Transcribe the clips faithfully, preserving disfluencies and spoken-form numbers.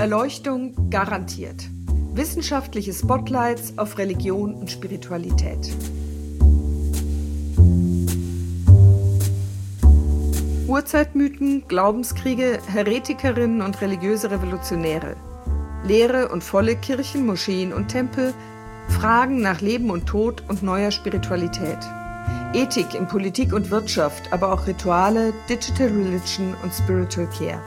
Erleuchtung garantiert. Wissenschaftliche Spotlights auf Religion und Spiritualität. Urzeitmythen, Glaubenskriege, Heretikerinnen und religiöse Revolutionäre. Leere und volle Kirchen, Moscheen und Tempel. Fragen nach Leben und Tod und neuer Spiritualität. Ethik in Politik und Wirtschaft, aber auch Rituale, Digital Religion und Spiritual Care.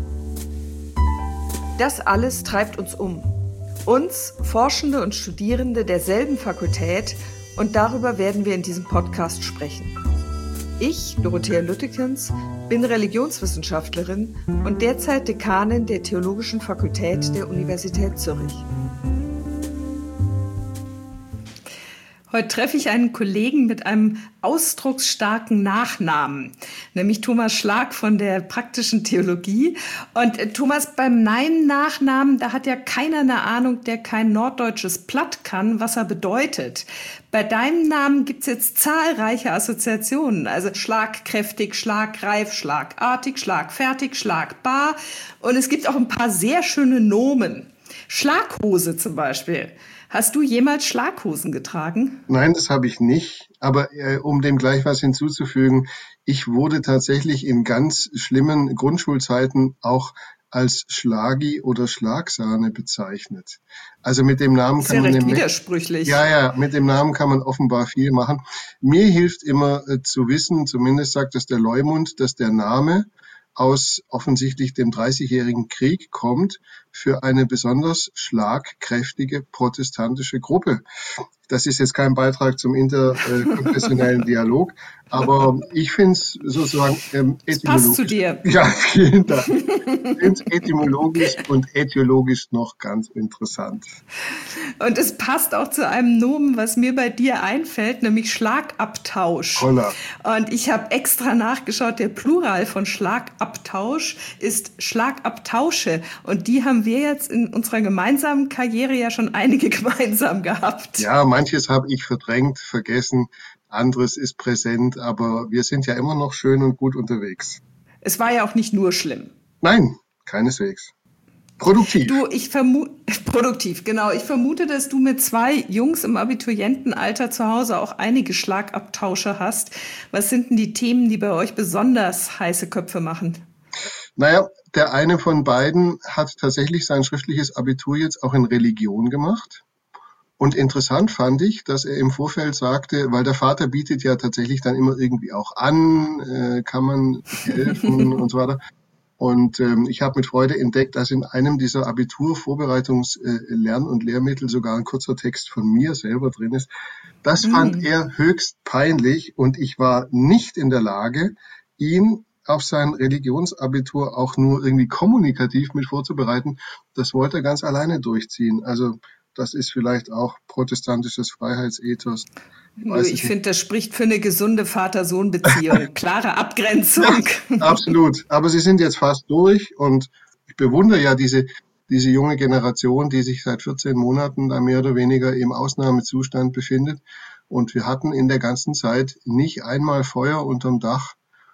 Das alles treibt uns um. Uns, Forschende und Studierende derselben Fakultät, und darüber werden wir in diesem Podcast sprechen. Ich, Dorothea Lüttekens, bin Religionswissenschaftlerin und derzeit Dekanin der Theologischen Fakultät der Universität Zürich. Heute treffe ich einen Kollegen mit einem ausdrucksstarken Nachnamen, nämlich Thomas Schlag von der praktischen Theologie. Und äh, Thomas, beim meinem Nachnamen, da hat ja keiner eine Ahnung, der kein norddeutsches Platt kann, was er bedeutet. Bei deinem Namen gibt's jetzt zahlreiche Assoziationen, also schlagkräftig, schlagreif, schlagartig, schlagfertig, schlagbar. Und es gibt auch ein paar sehr schöne Nomen. Schlaghose zum Beispiel. Hast du jemals Schlaghosen getragen? Nein, das habe ich nicht. Aber äh, um dem gleich was hinzuzufügen, ich wurde tatsächlich in ganz schlimmen Grundschulzeiten auch als Schlagi oder Schlagsahne bezeichnet. Also mit dem Namen kann ja man recht nämlich, widersprüchlich. Ja, ja, mit dem Namen kann man offenbar viel machen. Mir hilft immer äh, zu wissen, zumindest sagt das der Leumund, dass der Name aus offensichtlich dem Dreißigjährigen Krieg kommt für eine besonders schlagkräftige protestantische Gruppe. Das ist jetzt kein Beitrag zum interkonfessionellen Dialog, aber ich finde es sozusagen ähm, etymologisch. Passt zu dir. Ja, vielen Dank. Ich finde es etymologisch und ätiologisch noch ganz interessant. Und es passt auch zu einem Nomen, was mir bei dir einfällt, nämlich Schlagabtausch. Holla. Und ich habe extra nachgeschaut, der Plural von Schlagabtausch ist Schlagabtausche. Und die haben wir jetzt in unserer gemeinsamen Karriere ja schon einige gemeinsam gehabt. Ja, manches habe ich verdrängt, vergessen, anderes ist präsent, aber wir sind ja immer noch schön und gut unterwegs. Es war ja auch nicht nur schlimm. Nein, keineswegs. Produktiv. Du, ich vermute, produktiv, genau. Ich vermute, dass du mit zwei Jungs im Abiturientenalter zu Hause auch einige Schlagabtausche hast. Was sind denn die Themen, die bei euch besonders heiße Köpfe machen? Naja, der eine von beiden hat tatsächlich sein schriftliches Abitur jetzt auch in Religion gemacht. Und interessant fand ich, dass er im Vorfeld sagte, weil der Vater bietet ja tatsächlich dann immer irgendwie auch an, äh, kann man helfen und so weiter. Und ähm, ich habe mit Freude entdeckt, dass in einem dieser Abitur-Vorbereitungs-Lern- und Lehrmittel sogar ein kurzer Text von mir selber drin ist. Das mm. fand er höchst peinlich und ich war nicht in der Lage, ihn auf sein Religionsabitur auch nur irgendwie kommunikativ mit vorzubereiten. Das wollte er ganz alleine durchziehen. Also das ist vielleicht auch protestantisches Freiheitsethos. Ich, ich finde, das spricht für eine gesunde Vater-Sohn-Beziehung. Klare Abgrenzung. Ja, absolut. Aber sie sind jetzt fast durch und ich bewundere ja diese, diese junge Generation, die sich seit vierzehn Monaten da mehr oder weniger im Ausnahmezustand befindet. Und wir hatten in der ganzen Zeit nicht einmal Feuer unterm Dach.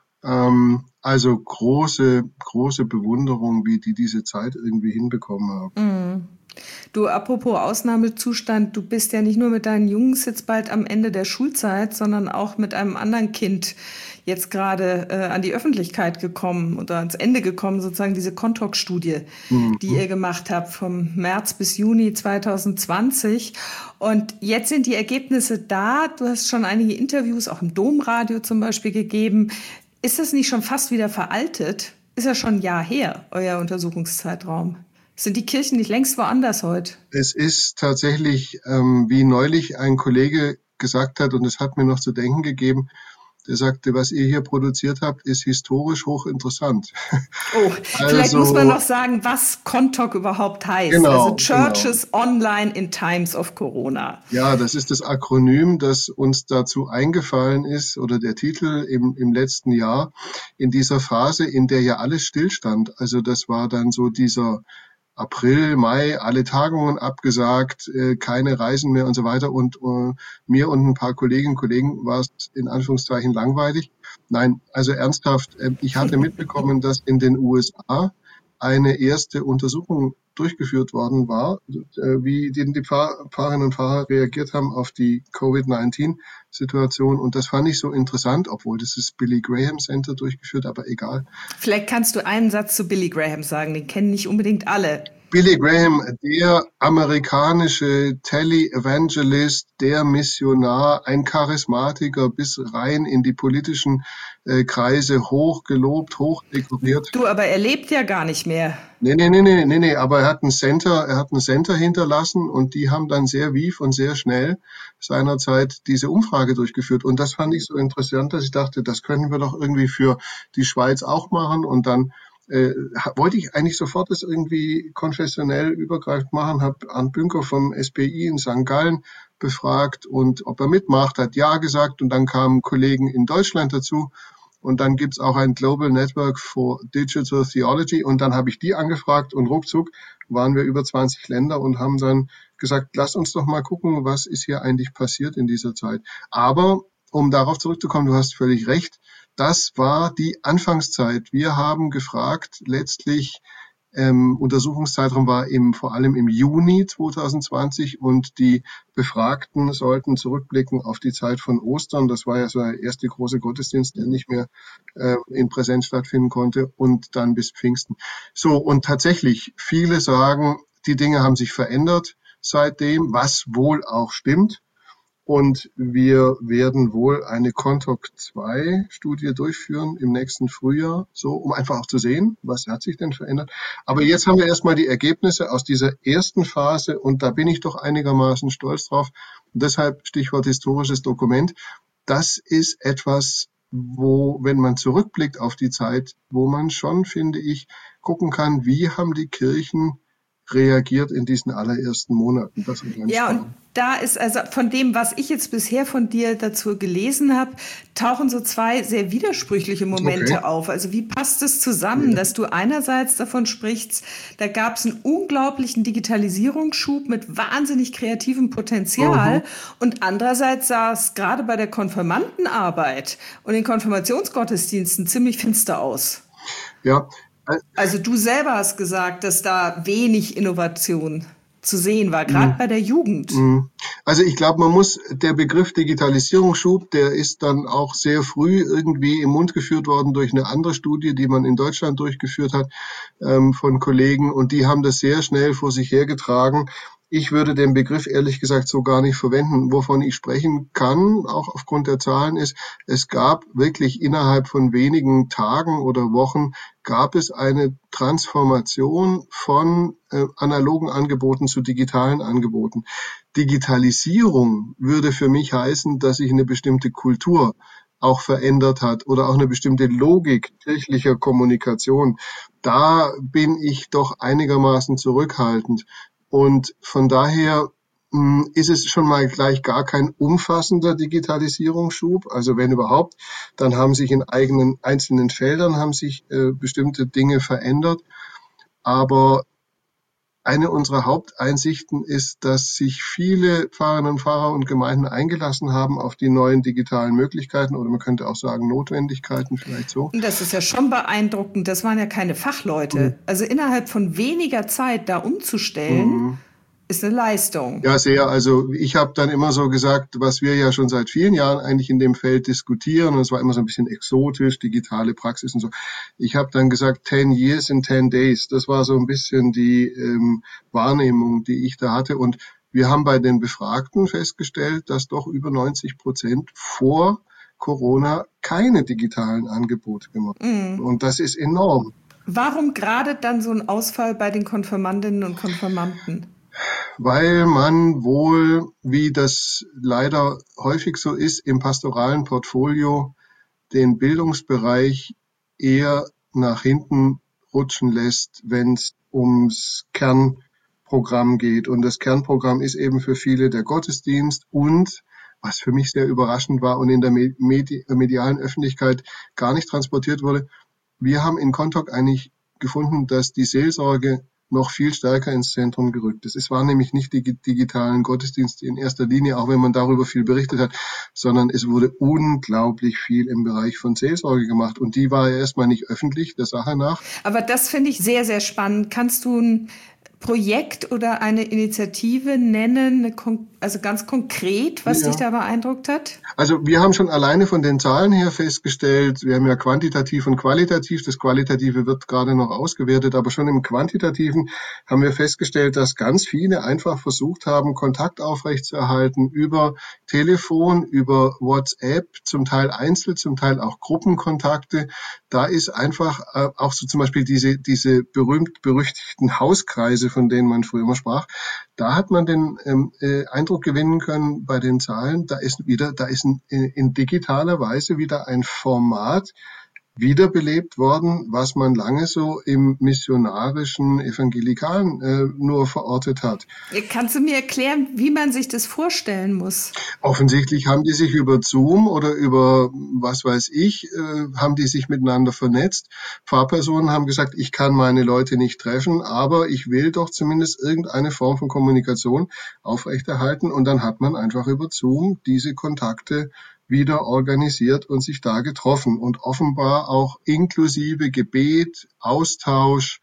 Ähm, also große, große Bewunderung, wie die diese Zeit irgendwie hinbekommen haben. Mm. Du, apropos Ausnahmezustand, du bist ja nicht nur mit deinen Jungs jetzt bald am Ende der Schulzeit, sondern auch mit einem anderen Kind jetzt gerade äh, an die Öffentlichkeit gekommen oder ans Ende gekommen, sozusagen diese Kontok-Studie, mhm. die ihr gemacht habt vom März bis Juni zwanzig zwanzig. Und jetzt sind die Ergebnisse da. Du hast schon einige Interviews, auch im Domradio zum Beispiel, gegeben. Ist das nicht schon fast wieder veraltet? Ist ja schon ein Jahr her, euer Untersuchungszeitraum. Sind die Kirchen nicht längst woanders heute? Es ist tatsächlich, ähm, wie neulich ein Kollege gesagt hat, und es hat mir noch zu denken gegeben, der sagte, was ihr hier produziert habt, ist historisch hochinteressant. Oh, also, vielleicht muss man noch sagen, was Kontok überhaupt heißt. Genau, also Churches genau. Online in Times of Corona. Ja, das ist das Akronym, das uns dazu eingefallen ist, oder der Titel im, im letzten Jahr, in dieser Phase, in der ja alles stillstand. Also das war dann so dieser April, Mai, alle Tagungen abgesagt, äh, keine Reisen mehr und so weiter. Und äh, mir und ein paar Kolleginnen und Kollegen war es in Anführungszeichen langweilig. Nein, also ernsthaft, äh, ich hatte mitbekommen, dass in den U S A eine erste Untersuchung durchgeführt worden war, äh, wie die, die Pfarr, Pfarrerinnen und Pfarrer reagiert haben auf die Covid neunzehn Situation. Und das fand ich so interessant, obwohl das ist Billy Graham Center durchgeführt, aber egal. Vielleicht kannst du einen Satz zu Billy Graham sagen, den kennen nicht unbedingt alle. Billy Graham, der amerikanische Tele-Evangelist, der Missionar, ein Charismatiker bis rein in die politischen äh, Kreise, hochgelobt, hochdekoriert. Du, aber er lebt ja gar nicht mehr. Nee, nee, nee, nee, nee, nee, aber er hat ein Center, er hat ein Center hinterlassen und die haben dann sehr wief und sehr schnell seinerzeit diese Umfrage durchgeführt. Und das fand ich so interessant, dass ich dachte, das können wir doch irgendwie für die Schweiz auch machen. Und dann äh, wollte ich eigentlich sofort das irgendwie konfessionell übergreifend machen, habe Arndt Bünker vom S B I in Sankt Gallen befragt und ob er mitmacht, hat ja gesagt und dann kamen Kollegen in Deutschland dazu. Und dann gibt's auch ein Global Network for Digital Theology. Und dann habe ich die angefragt und ruckzuck waren wir über zwanzig Länder und haben dann gesagt, lass uns doch mal gucken, was ist hier eigentlich passiert in dieser Zeit. Aber um darauf zurückzukommen, du hast völlig recht, das war die Anfangszeit. Wir haben gefragt, letztlich, ähm, Untersuchungszeitraum war im, vor allem im Juni zwanzig zwanzig und die Befragten sollten zurückblicken auf die Zeit von Ostern. Das war ja so der erste große Gottesdienst, der nicht mehr äh, in Präsenz stattfinden konnte und dann bis Pfingsten. So, und tatsächlich, viele sagen, die Dinge haben sich verändert seitdem, was wohl auch stimmt. Und wir werden wohl eine Contoc zwei Studie durchführen im nächsten Frühjahr, so um einfach auch zu sehen, was hat sich denn verändert. Aber jetzt haben wir erstmal die Ergebnisse aus dieser ersten Phase und da bin ich doch einigermaßen stolz drauf. Und deshalb Stichwort historisches Dokument. Das ist etwas, wo, wenn man zurückblickt auf die Zeit, wo man schon, finde ich, gucken kann, wie haben die Kirchen reagiert in diesen allerersten Monaten. Das ist ganz ja, spannend. und da ist also von dem, was ich jetzt bisher von dir dazu gelesen habe, tauchen so zwei sehr widersprüchliche Momente Okay. auf. Also wie passt es zusammen, Ja. dass du einerseits davon sprichst, da gab es einen unglaublichen Digitalisierungsschub mit wahnsinnig kreativem Potenzial Mhm. und andererseits sah es gerade bei der Konfirmandenarbeit und den Konfirmationsgottesdiensten ziemlich finster aus. Ja, Also du selber hast gesagt, dass da wenig Innovation zu sehen war, gerade Mhm. bei der Jugend. Mhm. Also ich glaube, man muss, der Begriff Digitalisierungsschub, der ist dann auch sehr früh irgendwie im Mund geführt worden durch eine andere Studie, die man in Deutschland durchgeführt hat, ähm, von Kollegen, und die haben das sehr schnell vor sich hergetragen. Ich würde den Begriff ehrlich gesagt so gar nicht verwenden. Wovon ich sprechen kann, auch aufgrund der Zahlen, ist, es gab wirklich innerhalb von wenigen Tagen oder Wochen gab es eine Transformation von äh, analogen Angeboten zu digitalen Angeboten. Digitalisierung würde für mich heißen, dass sich eine bestimmte Kultur auch verändert hat oder auch eine bestimmte Logik kirchlicher Kommunikation. Da bin ich doch einigermaßen zurückhaltend. Und von daher mh, ist es schon mal gleich gar kein umfassender Digitalisierungsschub. Also wenn überhaupt, dann haben sich in eigenen einzelnen Feldern haben sich äh, bestimmte Dinge verändert. Aber eine unserer Haupteinsichten ist, dass sich viele Pfarrerinnen und Pfarrer und Gemeinden eingelassen haben auf die neuen digitalen Möglichkeiten oder man könnte auch sagen Notwendigkeiten, vielleicht so. Und das ist ja schon beeindruckend. Das waren ja keine Fachleute. Mhm. Also innerhalb von weniger Zeit da umzustellen, Mhm. ist eine Leistung. Ja, sehr. Also ich habe dann immer so gesagt, was wir ja schon seit vielen Jahren eigentlich in dem Feld diskutieren, und es war immer so ein bisschen exotisch, digitale Praxis und so. Ich habe dann gesagt, ten years in ten days. Das war so ein bisschen die ähm, Wahrnehmung, die ich da hatte. Und wir haben bei den Befragten festgestellt, dass doch über neunzig Prozent vor Corona keine digitalen Angebote gemacht haben. Mhm. Und das ist enorm. Warum gerade dann so ein Ausfall bei den Konfirmandinnen und Konfirmanden? Weil man wohl, wie das leider häufig so ist, im pastoralen Portfolio den Bildungsbereich eher nach hinten rutschen lässt, wenn es ums Kernprogramm geht. Und das Kernprogramm ist eben für viele der Gottesdienst und, was für mich sehr überraschend war und in der medi- medialen Öffentlichkeit gar nicht transportiert wurde, wir haben in Contoc eigentlich gefunden, dass die Seelsorge noch viel stärker ins Zentrum gerückt ist. Es waren nämlich nicht die digitalen Gottesdienste in erster Linie, auch wenn man darüber viel berichtet hat, sondern es wurde unglaublich viel im Bereich von Seelsorge gemacht. Und die war ja erstmal nicht öffentlich, der Sache nach. Aber das finde ich sehr, sehr spannend. Kannst du ein Projekt oder eine Initiative nennen, also ganz konkret, was Ja. dich da beeindruckt hat? Also wir haben schon alleine von den Zahlen her festgestellt, wir haben ja quantitativ und qualitativ, das Qualitative wird gerade noch ausgewertet, aber schon im Quantitativen haben wir festgestellt, dass ganz viele einfach versucht haben, Kontakt aufrechtzuerhalten über Telefon, über WhatsApp, zum Teil einzeln, zum Teil auch Gruppenkontakte. Da ist einfach äh, auch so zum Beispiel diese, diese berühmt-berüchtigten Hauskreise, von denen man früher immer sprach, da hat man den ähm, äh, Eindruck gewinnen können bei den Zahlen, da ist wieder, da ist in, in digitaler Weise wieder ein Format wiederbelebt worden, was man lange so im missionarischen, evangelikalen äh, nur verortet hat. Kannst du mir erklären, wie man sich das vorstellen muss? Offensichtlich haben die sich über Zoom oder über was weiß ich, äh, haben die sich miteinander vernetzt. Pfarrpersonen haben gesagt, ich kann meine Leute nicht treffen, aber ich will doch zumindest irgendeine Form von Kommunikation aufrechterhalten. Und dann hat man einfach über Zoom diese Kontakte wieder organisiert und sich da getroffen und offenbar auch inklusive Gebet, Austausch,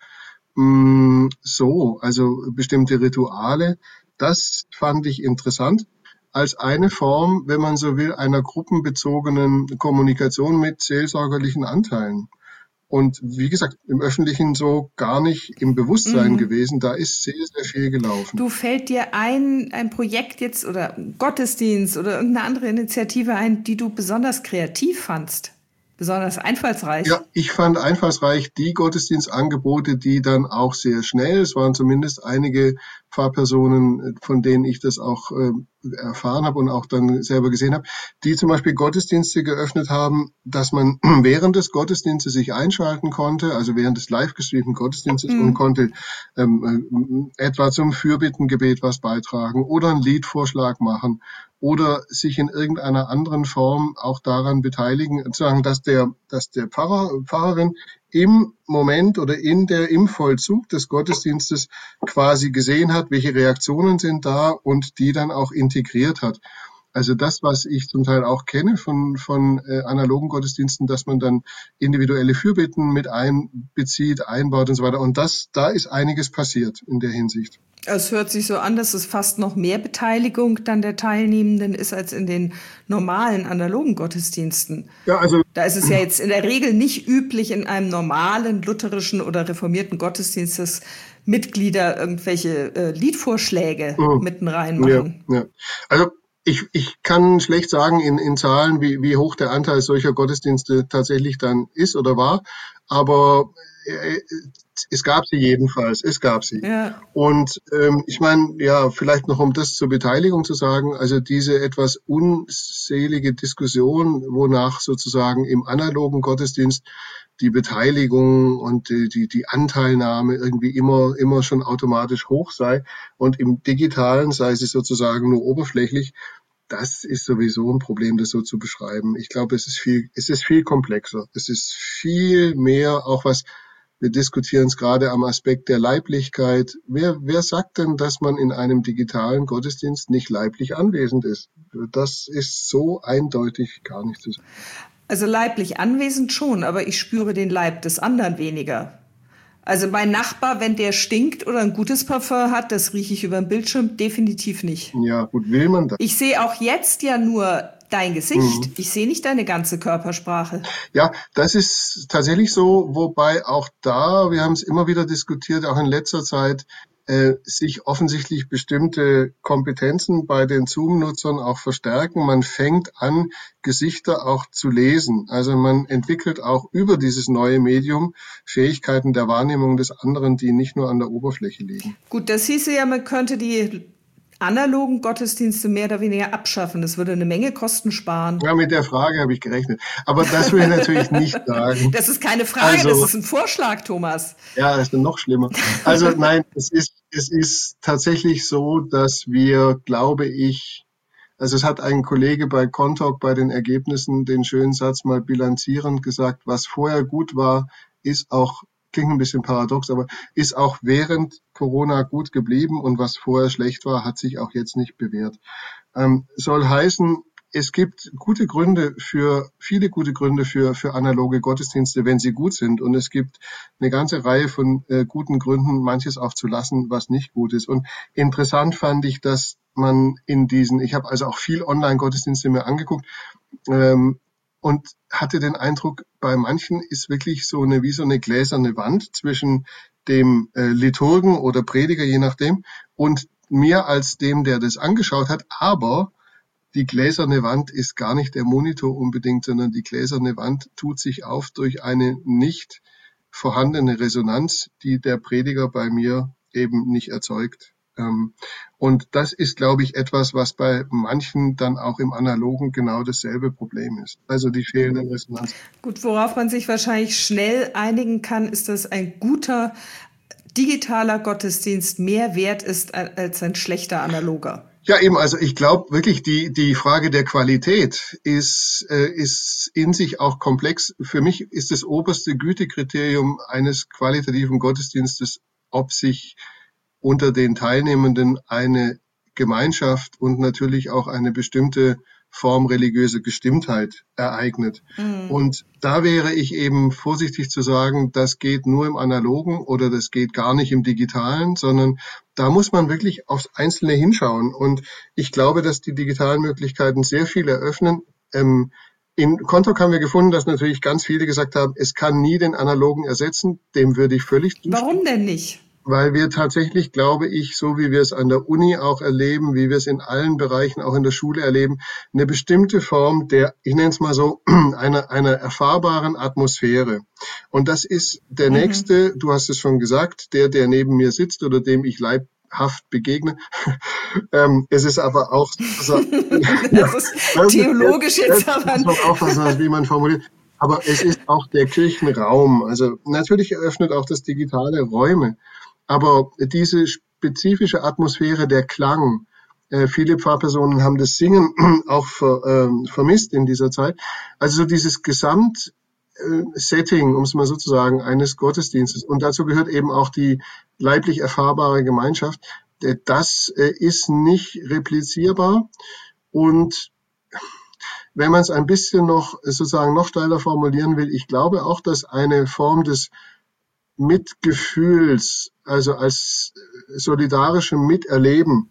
mh, so, also bestimmte Rituale. Das fand ich interessant als eine Form, wenn man so will, einer gruppenbezogenen Kommunikation mit seelsorgerlichen Anteilen. Und wie gesagt, im Öffentlichen so gar nicht im Bewusstsein mhm. gewesen. Da ist sehr, sehr viel gelaufen. Du, fällt dir ein, ein Projekt jetzt oder Gottesdienst oder irgendeine andere Initiative ein, die du besonders kreativ fandst? Besonders einfallsreich? Ja, ich fand einfallsreich die Gottesdienstangebote, die dann auch sehr schnell, es waren zumindest einige Pfarrpersonen, von denen ich das auch äh, erfahren habe und auch dann selber gesehen habe, die zum Beispiel Gottesdienste geöffnet haben, dass man während des Gottesdienstes sich einschalten konnte, also während des live gestreamten Gottesdienstes mhm. und konnte ähm, etwa zum Fürbittengebet was beitragen oder einen Liedvorschlag machen oder sich in irgendeiner anderen Form auch daran beteiligen, sagen, dass der, dass der Pfarrer, Pfarrerin im Moment oder in der, im Vollzug des Gottesdienstes quasi gesehen hat, welche Reaktionen sind da und die dann auch integriert hat. Also das, was ich zum Teil auch kenne von, von äh, analogen Gottesdiensten, dass man dann individuelle Fürbitten mit einbezieht, einbaut und so weiter. Und das, da ist einiges passiert in der Hinsicht. Es hört sich so an, dass es fast noch mehr Beteiligung dann der Teilnehmenden ist als in den normalen analogen Gottesdiensten. Ja, also da ist es ja jetzt in der Regel nicht üblich, in einem normalen lutherischen oder reformierten Gottesdienst, dass Mitglieder irgendwelche äh, Liedvorschläge mhm. mitten reinmachen. Ja, ja. Also ich, ich kann schlecht sagen in, in Zahlen, wie, wie hoch der Anteil solcher Gottesdienste tatsächlich dann ist oder war, aber äh, es gab sie jedenfalls, es gab sie. Ja. Und ähm, ich meine, ja, vielleicht noch um das zur Beteiligung zu sagen, also diese etwas unselige Diskussion, wonach sozusagen im analogen Gottesdienst die Beteiligung und die, die, die Anteilnahme irgendwie immer, immer schon automatisch hoch sei und im Digitalen sei sie sozusagen nur oberflächlich. Das ist sowieso ein Problem, das so zu beschreiben. Ich glaube, es ist viel, es ist viel komplexer. Es ist viel mehr, auch was wir diskutieren es gerade am Aspekt der Leiblichkeit. Wer, wer sagt denn, dass man in einem digitalen Gottesdienst nicht leiblich anwesend ist? Das ist so eindeutig gar nicht zu sagen. Also leiblich anwesend schon, aber ich spüre den Leib des anderen weniger. Also mein Nachbar, wenn der stinkt oder ein gutes Parfum hat, das rieche ich über den Bildschirm definitiv nicht. Ja, gut, will man das? Ich sehe auch jetzt ja nur dein Gesicht. Mhm. Ich sehe nicht deine ganze Körpersprache. Ja, das ist tatsächlich so, wobei auch da, wir haben es immer wieder diskutiert, auch in letzter Zeit, äh, sich offensichtlich bestimmte Kompetenzen bei den Zoom-Nutzern auch verstärken. Man fängt an, Gesichter auch zu lesen. Also man entwickelt auch über dieses neue Medium Fähigkeiten der Wahrnehmung des anderen, die nicht nur an der Oberfläche liegen. Gut, das hieße ja, man könnte die analogen Gottesdienste mehr oder weniger abschaffen. Das würde eine Menge Kosten sparen. Ja, mit der Frage habe ich gerechnet. Aber das will ich natürlich nicht sagen. Das ist keine Frage, also, das ist ein Vorschlag, Thomas. Ja, das ist noch schlimmer. Also nein, es ist, es ist tatsächlich so, dass wir, glaube ich, also es hat ein Kollege bei Contalk bei den Ergebnissen den schönen Satz mal bilanzierend gesagt, was vorher gut war, ist auch, klingt ein bisschen paradox, aber ist auch während Corona gut geblieben und was vorher schlecht war, hat sich auch jetzt nicht bewährt. Ähm, soll heißen, es gibt gute Gründe für, viele gute Gründe für, für analoge Gottesdienste, wenn sie gut sind. Und es gibt eine ganze Reihe von äh, guten Gründen, manches auch zu lassen, was nicht gut ist. Und interessant fand ich, dass man in diesen, ich habe also auch viel Online-Gottesdienste mir angeguckt, ähm, und hatte den Eindruck, bei manchen ist wirklich so eine, wie so eine gläserne Wand zwischen dem äh, Liturgen oder Prediger, je nachdem, und mir als dem, der das angeschaut hat. Aber die gläserne Wand ist gar nicht der Monitor unbedingt, sondern die gläserne Wand tut sich auf durch eine nicht vorhandene Resonanz, die der Prediger bei mir eben nicht erzeugt. Und das ist, glaube ich, etwas, was bei manchen dann auch im Analogen genau dasselbe Problem ist. Also die fehlende Resonanz. Gut, worauf man sich wahrscheinlich schnell einigen kann, ist, dass ein guter digitaler Gottesdienst mehr wert ist als ein schlechter analoger. Ja, eben, also ich glaube wirklich, die die Frage der Qualität ist äh, ist in sich auch komplex. Für mich ist das oberste Gütekriterium eines qualitativen Gottesdienstes, ob sich unter den Teilnehmenden eine Gemeinschaft und natürlich auch eine bestimmte Form religiöser Gestimmtheit ereignet. Mhm. Und da wäre ich eben vorsichtig zu sagen, das geht nur im Analogen oder das geht gar nicht im Digitalen, sondern da muss man wirklich aufs Einzelne hinschauen. Und ich glaube, dass die digitalen Möglichkeiten sehr viel eröffnen. Ähm, in Kontok haben wir gefunden, dass natürlich ganz viele gesagt haben, es kann nie den Analogen ersetzen. Dem würde ich völlig zustimmen. Warum denn nicht? Weil wir tatsächlich, glaube ich, so wie wir es an der Uni auch erleben, wie wir es in allen Bereichen auch in der Schule erleben, eine bestimmte Form der, ich nenne es mal so, einer, einer erfahrbaren Atmosphäre. Und das ist der mhm. nächste, du hast es schon gesagt, der, der neben mir sitzt oder dem ich leibhaft begegne. ähm, es ist aber auch, also, das ist ja, theologisch das, jetzt das, aber. Das muss man aufpassen, wie man formuliert. Aber es ist auch der Kirchenraum. Also natürlich eröffnet auch das Digitale Räume. Aber diese spezifische Atmosphäre, der Klang, äh, viele Pfarrpersonen haben das Singen auch ver, äh, vermisst in dieser Zeit. Also so dieses Gesamtsetting, äh, um es mal so zu sagen, eines Gottesdienstes. Und dazu gehört eben auch die leiblich erfahrbare Gemeinschaft. Äh, das äh, ist nicht replizierbar. Und wenn man es ein bisschen noch sozusagen noch steiler formulieren will, ich glaube auch, dass eine Form des Mitgefühls, also als solidarischem Miterleben,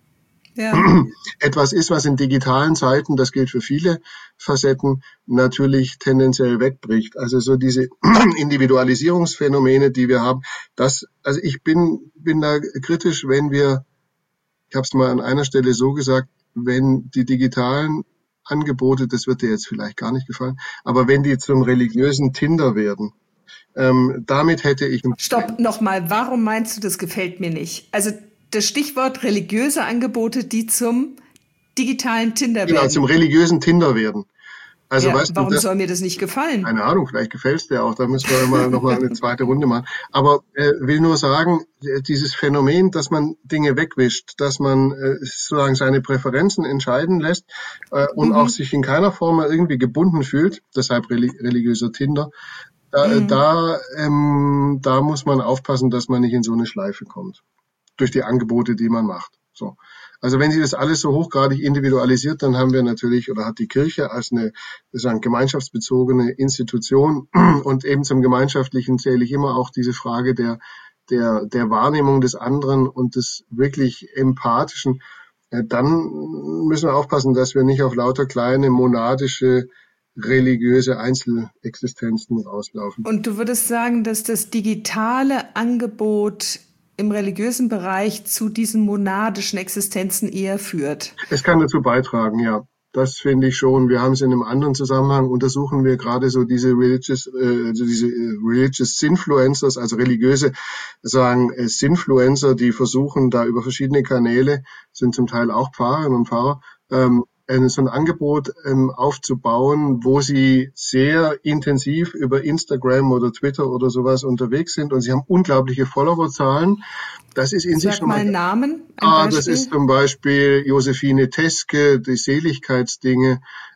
ja. etwas ist, was in digitalen Zeiten, das gilt für viele Facetten, natürlich tendenziell wegbricht. Also so diese Individualisierungsphänomene, die wir haben, das, also ich bin, bin da kritisch, wenn wir, ich habe es mal an einer Stelle so gesagt, wenn die digitalen Angebote, das wird dir jetzt vielleicht gar nicht gefallen, aber wenn die zum religiösen Tinder werden, Ähm, damit hätte ich... Stopp, nochmal, warum meinst du, das gefällt mir nicht? Also das Stichwort religiöse Angebote, die zum digitalen Tinder genau, werden. Genau, zum religiösen Tinder werden. Also, ja, weißt warum du, das, soll mir das nicht gefallen? Keine Ahnung, vielleicht gefällt es dir auch, da müssen wir mal noch mal eine zweite Runde machen. Aber äh, will nur sagen, dieses Phänomen, dass man Dinge wegwischt, dass man äh, sozusagen seine Präferenzen entscheiden lässt äh, und mhm. auch sich in keiner Form irgendwie gebunden fühlt, deshalb reli- religiöser Tinder, Da, mhm. da, ähm, da muss man aufpassen, dass man nicht in so eine Schleife kommt. Durch die Angebote, die man macht. So. Also wenn sie das alles so hochgradig individualisiert, dann haben wir natürlich, oder hat die Kirche als eine, sozusagen gemeinschaftsbezogene Institution, und eben zum Gemeinschaftlichen zähle ich immer auch diese Frage der, der, der Wahrnehmung des anderen und des wirklich Empathischen. Dann müssen wir aufpassen, dass wir nicht auf lauter kleine monadische religiöse Einzelexistenzen rauslaufen. Und du würdest sagen, dass das digitale Angebot im religiösen Bereich zu diesen monadischen Existenzen eher führt? Es kann dazu beitragen, ja. Das finde ich schon. Wir haben es in einem anderen Zusammenhang, untersuchen wir gerade so diese religious, äh, also diese äh, religious Sinfluencers, also religiöse, sagen äh, Sinfluencer, die versuchen da über verschiedene Kanäle, sind zum Teil auch Pfarrerinnen und Pfarrer, ähm, so ein Angebot ähm, aufzubauen, wo sie sehr intensiv über Instagram oder Twitter oder sowas unterwegs sind, und sie haben unglaubliche Followerzahlen. Das ist in Sag sich schon mal mal einen Namen. Ein ah, Beispiel? Das ist zum Beispiel Josephine Teske, die Seligkeitsdinge.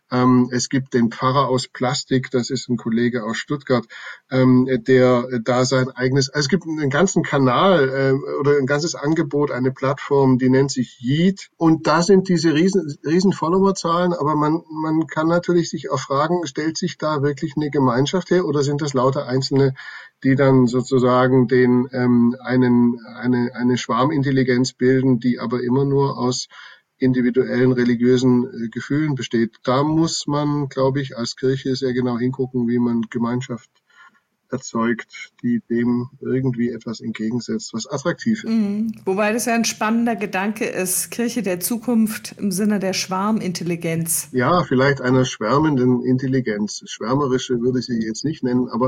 Ähm, es gibt den Pfarrer aus Plastik, das ist ein Kollege aus Stuttgart, ähm, der da sein eigenes, also es gibt einen ganzen Kanal äh, oder ein ganzes Angebot, eine Plattform, die nennt sich Yeet. Und da sind diese riesen, riesen Followerzahlen, aber man, man kann natürlich sich auch fragen, stellt sich da wirklich eine Gemeinschaft her oder sind das lauter Einzelne, die dann sozusagen den ähm, einen eine eine Schwarmintelligenz bilden, die aber immer nur aus individuellen religiösen äh, Gefühlen besteht. Da muss man, glaube ich, als Kirche sehr genau hingucken, wie man Gemeinschaft erzeugt, die dem irgendwie etwas entgegensetzt, was attraktiv ist. Mhm. Wobei das ja ein spannender Gedanke ist, Kirche der Zukunft im Sinne der Schwarmintelligenz. Ja, vielleicht einer schwärmenden Intelligenz. Schwärmerische würde ich sie jetzt nicht nennen, aber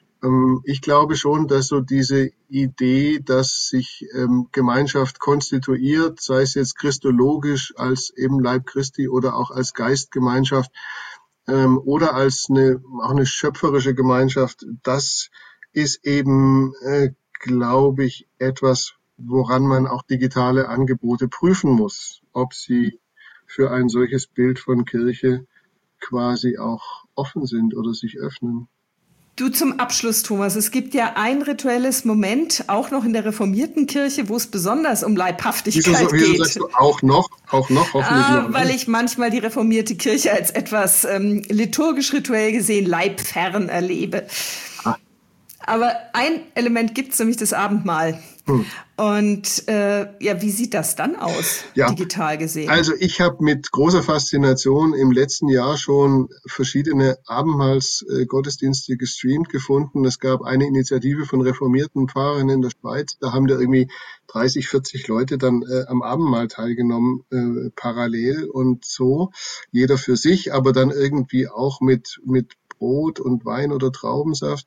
ich glaube schon, dass so diese Idee, dass sich ähm, Gemeinschaft konstituiert, sei es jetzt christologisch als eben Leib Christi oder auch als Geistgemeinschaft ähm, oder als eine auch eine schöpferische Gemeinschaft, das ist eben, äh, glaube ich, etwas, woran man auch digitale Angebote prüfen muss, ob sie für ein solches Bild von Kirche quasi auch offen sind oder sich öffnen. Du, zum Abschluss, Thomas, es gibt ja ein rituelles Moment, auch noch in der reformierten Kirche, wo es besonders um Leibhaftigkeit wieso, wieso geht. Sagst du auch noch, auch noch, hoffentlich ah, noch. Weil ich manchmal die reformierte Kirche als etwas ähm, liturgisch-rituell gesehen leibfern erlebe. Ah. Aber ein Element gibt es, nämlich das Abendmahl. Hm. Und äh, ja, wie sieht das dann aus, ja, digital gesehen? Also ich habe mit großer Faszination im letzten Jahr schon verschiedene Abendmahlsgottesdienste gestreamt gefunden. Es gab eine Initiative von reformierten Pfarrern in der Schweiz. Da haben da irgendwie dreißig, vierzig Leute dann äh, am Abendmahl teilgenommen, äh, parallel und so, jeder für sich, aber dann irgendwie auch mit mit Brot und Wein oder Traubensaft.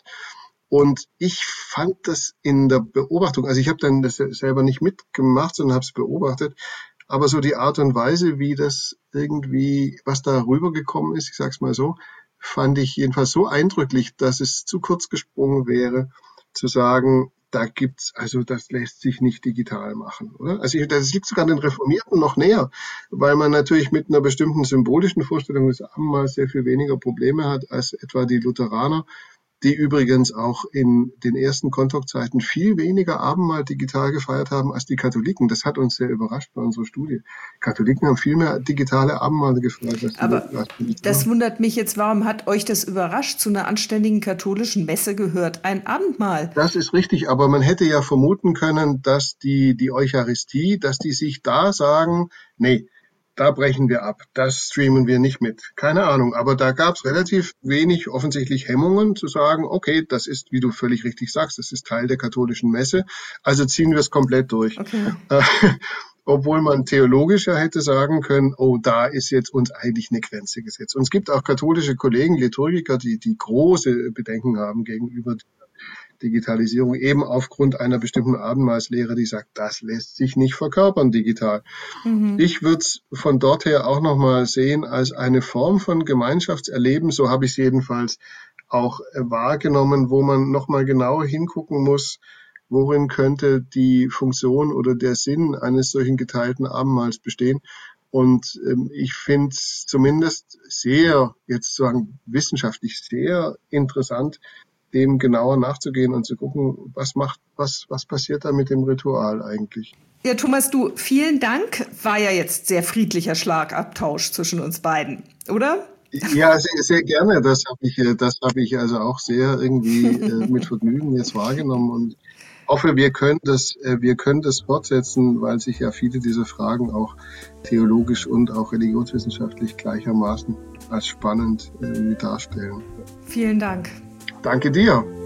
Und ich fand das in der Beobachtung, also ich habe dann das selber nicht mitgemacht, sondern habe es beobachtet, aber so die Art und Weise, wie das irgendwie, was da rübergekommen ist, ich sag's mal so, fand ich jedenfalls so eindrücklich, dass es zu kurz gesprungen wäre, zu sagen, da gibt's, also das lässt sich nicht digital machen, oder? Also ich, das liegt sogar den Reformierten noch näher, weil man natürlich mit einer bestimmten symbolischen Vorstellung des Abendmahls sehr viel weniger Probleme hat als etwa die Lutheraner, die übrigens auch in den ersten Kontaktzeiten viel weniger Abendmahl digital gefeiert haben als die Katholiken. Das hat uns sehr überrascht bei unserer Studie. Katholiken haben viel mehr digitale Abendmahle gefeiert. Als die Aber das wundert mich jetzt, warum hat euch das überrascht? Zu einer anständigen katholischen Messe gehört ein Abendmahl. Das ist richtig, aber man hätte ja vermuten können, dass die, die Eucharistie, dass die sich da sagen, nee, da brechen wir ab, das streamen wir nicht mit. Keine Ahnung, aber da gab es relativ wenig offensichtlich Hemmungen zu sagen, okay, das ist, wie du völlig richtig sagst, das ist Teil der katholischen Messe, also ziehen wir es komplett durch. Okay. Äh, obwohl man theologisch ja hätte sagen können, oh, da ist jetzt uns eigentlich eine Grenze gesetzt. Und es gibt auch katholische Kollegen, Liturgiker, die, die große Bedenken haben gegenüber Digitalisierung, eben aufgrund einer bestimmten Abendmahlslehre, die sagt, das lässt sich nicht verkörpern digital. Mhm. Ich würde es von dort her auch nochmal sehen als eine Form von Gemeinschaftserleben, so habe ich es jedenfalls auch wahrgenommen, wo man nochmal genauer hingucken muss, worin könnte die Funktion oder der Sinn eines solchen geteilten Abendmahls bestehen. Und ähm, ich finde es zumindest sehr, jetzt sagen wissenschaftlich sehr interessant, dem genauer nachzugehen und zu gucken, was macht, was, was passiert da mit dem Ritual eigentlich. Ja, Thomas, du, vielen Dank. War ja jetzt sehr friedlicher Schlagabtausch zwischen uns beiden, oder? Ja, sehr, sehr gerne. Das habe ich, das habe ich also auch sehr irgendwie äh, mit Vergnügen jetzt wahrgenommen und hoffe, wir können das, äh, wir können das fortsetzen, weil sich ja viele dieser Fragen auch theologisch und auch religionswissenschaftlich gleichermaßen als spannend äh, darstellen. Vielen Dank. Danke dir.